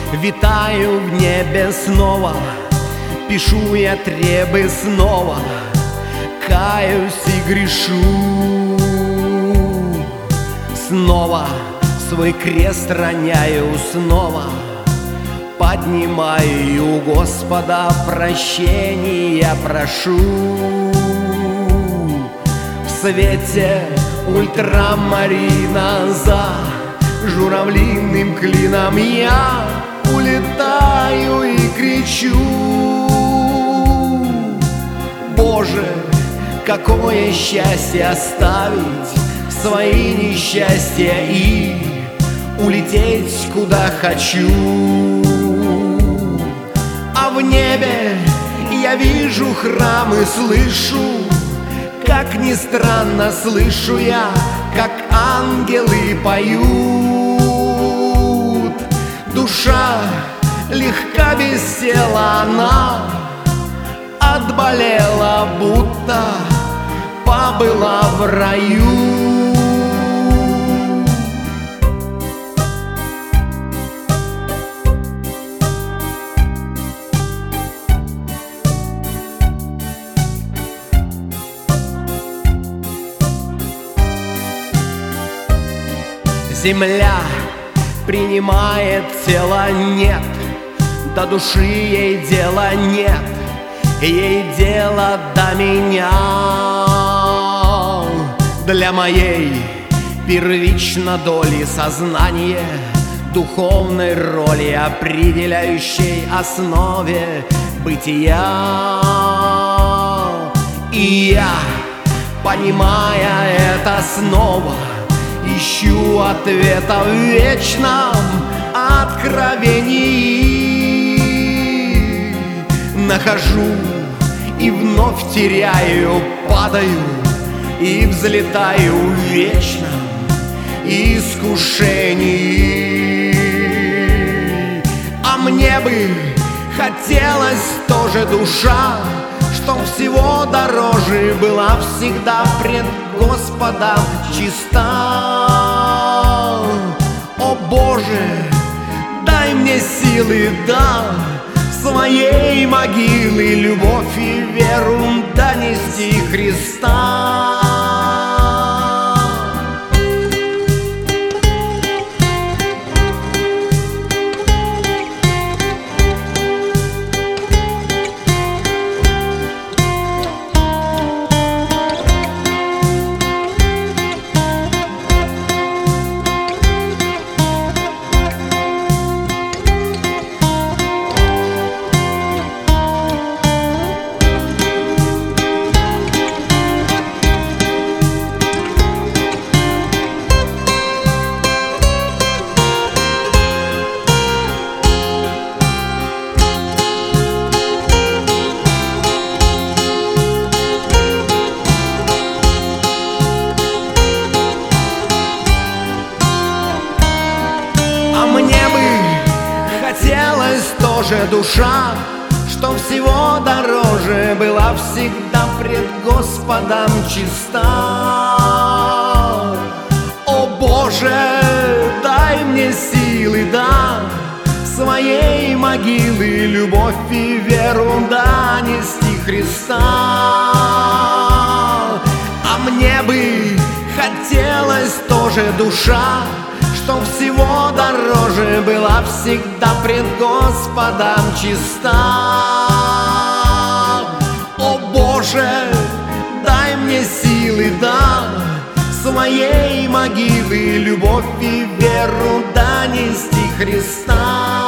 Витаю в небе снова, пишу я требы снова, каюсь и грешу. Снова свой крест роняю, снова поднимаю, Господа прощения прошу. В свете ультрамарина за журавлиным клином я улетаю и кричу: Боже, какое счастье оставить свои несчастья и улететь куда хочу. А в небе я вижу храм и слышу, как ни странно, слышу я, как ангелы поют. Душа легка без тела, она отболела, будто побыла в раю. Земля принимает тело, нет, до души ей дела нет, ей дело до меня. Для моей первично доли сознание духовной роли, определяющей основе бытия. И я, понимая это снова, ищу ответа в вечном откровении. Нахожу и вновь теряю, падаю и взлетаю в вечном искушении. А мне бы хотелось тоже, душа, чтоб всего дороже была всегда пред Господом чиста. О Боже, дай мне силы, да, своей могилы любовь и веру донести Христа. Хотелось тоже, душа, что всего дороже была всегда пред Господом чиста. О Боже, дай мне силы, да, своей могилы любовь и веру донести Христа. А мне бы хотелось тоже, душа, что всего дороже была всегда пред Господом чиста. О Боже, дай мне силы, да, своей могилы любовь и веру донести Христа.